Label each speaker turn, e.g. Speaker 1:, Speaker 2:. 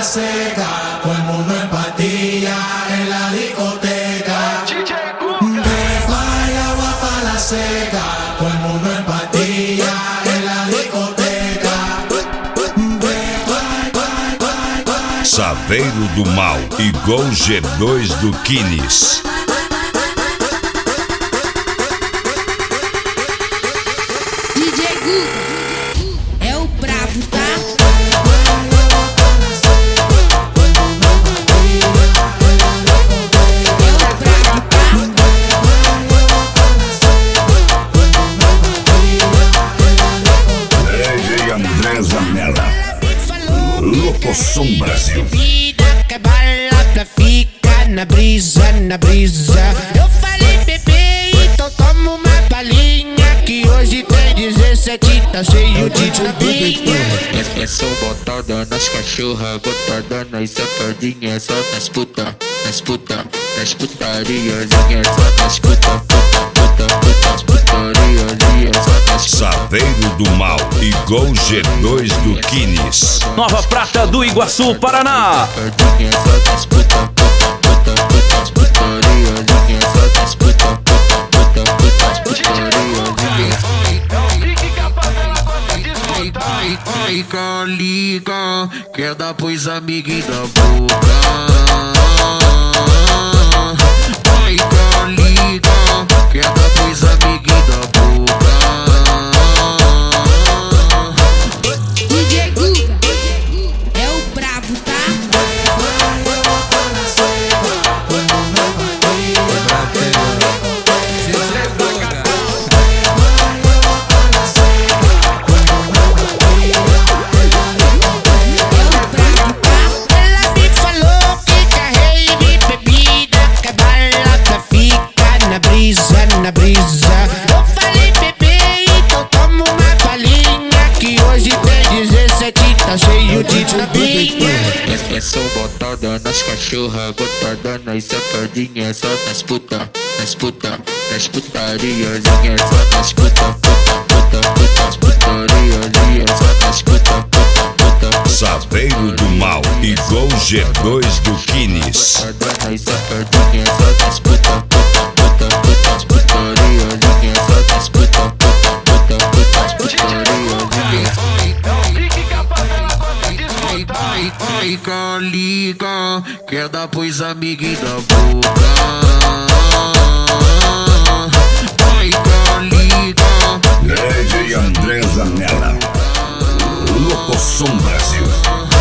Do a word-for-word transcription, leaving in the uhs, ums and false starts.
Speaker 1: la seca, todo el mundo en patilla en la discoteca. Pepa y agua pa' la seca, todo el mundo en patilla en la discoteca.
Speaker 2: Saveiro do Mal e Gol G dois do Kines.
Speaker 3: É o brabo, tá?
Speaker 2: D J André Zanella, Locosom Brasil.
Speaker 4: Vida que balada fica na brisa, na brisa. Eu falei bebê, então toma uma palhinha, que hoje tem dezessete, tá cheio de tapinha.
Speaker 5: É só botada nas cachorras, botada nas safadinhas, só nas puta, nas puta, nas putarias, só nas puta, puta, puta, puta, putarias, só nas
Speaker 2: Saveiro do Mal e Gol G dois do Kines.
Speaker 6: Nova Prata do Iguaçu, Paraná.
Speaker 5: safadinhas, só nas puta, puta, puta, puta, putarias, só nas puta, puta, puta, puta, putarias. Liga, liga, quer dar pros amiguinhos da boca. Liga, liga, quer dar pros amiguinhos da boca.
Speaker 3: D J Guga é o brabo, tá?
Speaker 4: Na brisa, eu falei bebê, então toma uma palhinha, que hoje tem dezessete, tá cheio de tapinha.
Speaker 5: É só botada nas cachorras, botada nas safadinhas, só nas puta, nas puta, nas putarias, só nas puta, puta, puta, puta, putarias, só nas puta, puta, puta.
Speaker 2: Saveiro do Mal e Gol G dois do Kines.
Speaker 5: Botada nas safadinhas, só nas puta, puta, puta, puta, putarias, só nas puta, puta, puta, puta, putarias. Liga, liga, quer dar pros amiguinhos da boca. Liga, liga,
Speaker 2: D J André Zanella, Locosom Brasil.